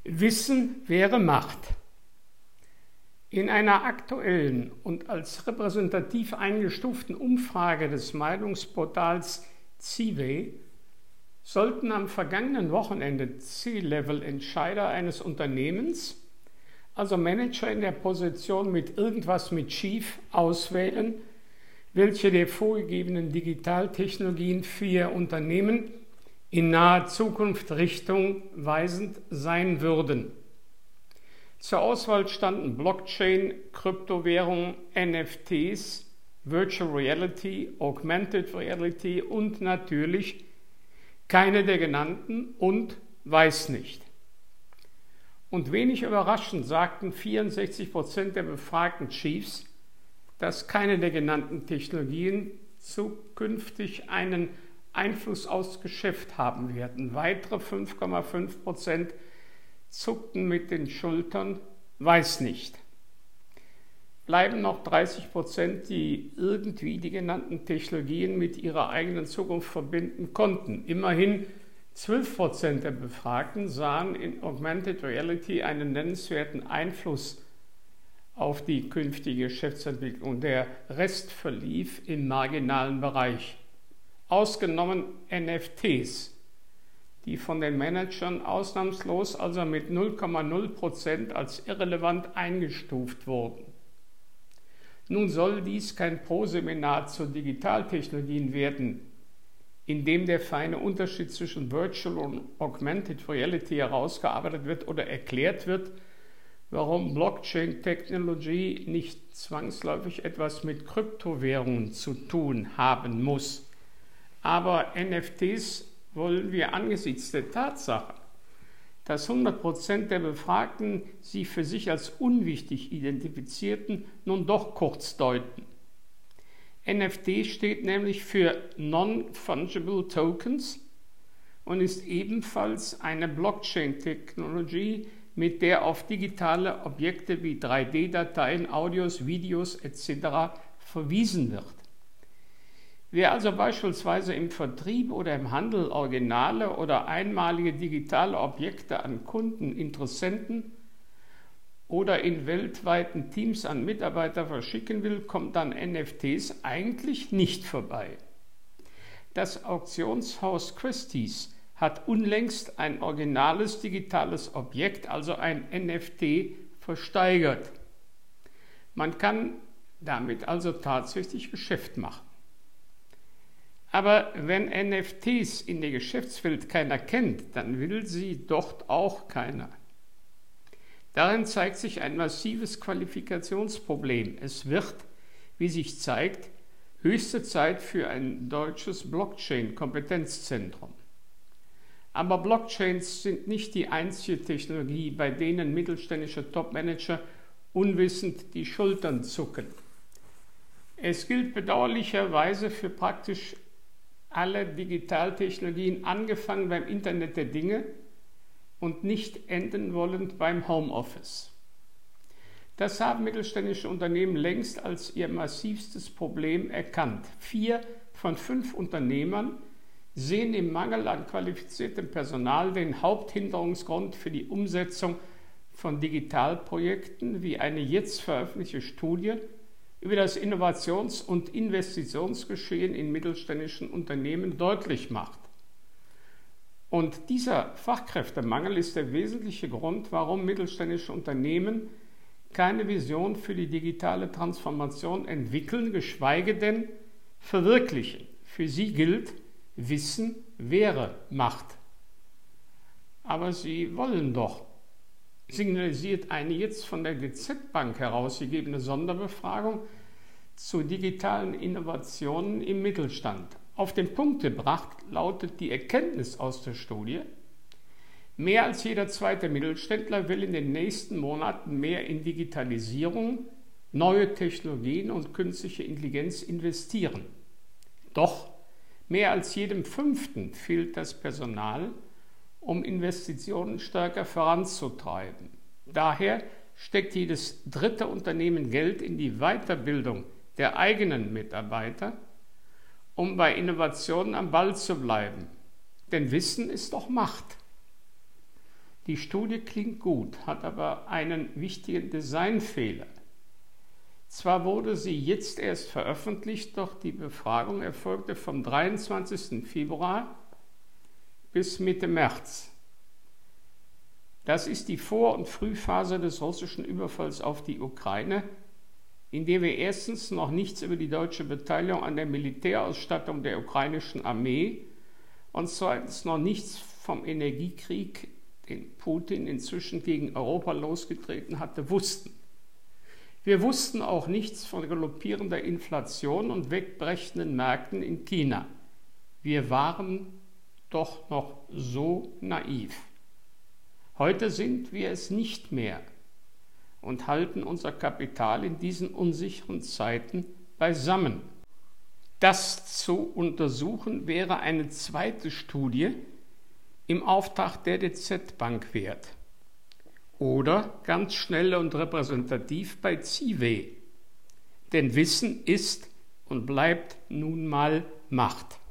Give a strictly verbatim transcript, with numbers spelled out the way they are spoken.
Wissen wäre Macht. In einer aktuellen und als repräsentativ eingestuften Umfrage des Meinungsportals Ziway sollten am vergangenen Wochenende C-Level-Entscheider eines Unternehmens, also Manager in der Position mit irgendwas mit Chief, auswählen, welche der vorgegebenen Digitaltechnologien für ihr Unternehmen in naher Zukunft richtungweisend sein würden. Zur Auswahl standen Blockchain, Kryptowährungen, N F Ts, Virtual Reality, Augmented Reality und natürlich keine der genannten und weiß nicht. Und wenig überraschend sagten vierundsechzig Prozent der befragten Chiefs, dass keine der genannten Technologien zukünftig einen Einfluss aufs Geschäft haben werden. Weitere fünf Komma fünf Prozent zuckten mit den Schultern, weiß nicht. Bleiben noch dreißig Prozent, die irgendwie die genannten Technologien mit ihrer eigenen Zukunft verbinden konnten. Immerhin zwölf Prozent der Befragten sahen in Augmented Reality einen nennenswerten Einfluss auf die künftige Geschäftsentwicklung. Der Rest verlief im marginalen Bereich. Ausgenommen N F Ts, die von den Managern ausnahmslos also mit null Komma null Prozent als irrelevant eingestuft wurden. Nun soll dies kein Proseminar zu Digitaltechnologien werden, in dem der feine Unterschied zwischen Virtual und Augmented Reality herausgearbeitet wird oder erklärt wird, warum Blockchain-Technologie nicht zwangsläufig etwas mit Kryptowährungen zu tun haben muss. Aber N F Ts wollen wir angesichts der Tatsache, dass hundert Prozent der Befragten sie für sich als unwichtig identifizierten, nun doch kurz deuten. N F T steht nämlich für Non-Fungible Tokens und ist ebenfalls eine Blockchain-Technologie, mit der auf digitale Objekte wie drei D-Dateien, Audios, Videos et cetera verwiesen wird. Wer also beispielsweise im Vertrieb oder im Handel originale oder einmalige digitale Objekte an Kunden, Interessenten oder in weltweiten Teams an Mitarbeiter verschicken will, kommt an N F Ts eigentlich nicht vorbei. Das Auktionshaus Christie's hat unlängst ein originales digitales Objekt, also ein N F T, versteigert. Man kann damit also tatsächlich Geschäft machen. Aber wenn N F Ts in der Geschäftswelt keiner kennt, dann will sie dort auch keiner. Darin zeigt sich ein massives Qualifikationsproblem. Es wird, wie sich zeigt, höchste Zeit für ein deutsches Blockchain-Kompetenzzentrum. Aber Blockchains sind nicht die einzige Technologie, bei denen mittelständische Topmanager unwissend die Schultern zucken. Es gilt bedauerlicherweise für praktisch alle Digitaltechnologien, angefangen beim Internet der Dinge und nicht enden wollend beim Homeoffice. Das haben mittelständische Unternehmen längst als ihr massivstes Problem erkannt. Vier von fünf Unternehmern sehen im Mangel an qualifiziertem Personal den Haupthinderungsgrund für die Umsetzung von Digitalprojekten, wie eine jetzt veröffentlichte Studie über das Innovations- und Investitionsgeschehen in mittelständischen Unternehmen deutlich macht. Und dieser Fachkräftemangel ist der wesentliche Grund, warum mittelständische Unternehmen keine Vision für die digitale Transformation entwickeln, geschweige denn verwirklichen. Für sie gilt, Wissen wäre Macht. Aber sie wollen doch, signalisiert eine jetzt von der D Z Bank herausgegebene Sonderbefragung zu digitalen Innovationen im Mittelstand. Auf den Punkt gebracht lautet die Erkenntnis aus der Studie: Mehr als jeder zweite Mittelständler will in den nächsten Monaten mehr in Digitalisierung, neue Technologien und künstliche Intelligenz investieren. Doch mehr als jedem Fünften fehlt das Personal, um Investitionen stärker voranzutreiben. Daher steckt jedes dritte Unternehmen Geld in die Weiterbildung der eigenen Mitarbeiter, um bei Innovationen am Ball zu bleiben. Denn Wissen ist doch Macht. Die Studie klingt gut, hat aber einen wichtigen Designfehler. Zwar wurde sie jetzt erst veröffentlicht, doch die Befragung erfolgte vom dreiundzwanzigsten Februar bis Mitte März. Das ist die Vor- und Frühphase des russischen Überfalls auf die Ukraine, in der wir erstens noch nichts über die deutsche Beteiligung an der Militärausstattung der ukrainischen Armee und zweitens noch nichts vom Energiekrieg, den Putin inzwischen gegen Europa losgetreten hatte, wussten. Wir wussten auch nichts von galoppierender Inflation und wegbrechenden Märkten in China. Wir waren doch noch so naiv. Heute sind wir es nicht mehr und halten unser Kapital in diesen unsicheren Zeiten beisammen. Das zu untersuchen wäre eine zweite Studie im Auftrag der D Z Bank wert. Oder ganz schnell und repräsentativ bei CIVE. Denn Wissen ist und bleibt nun mal Macht.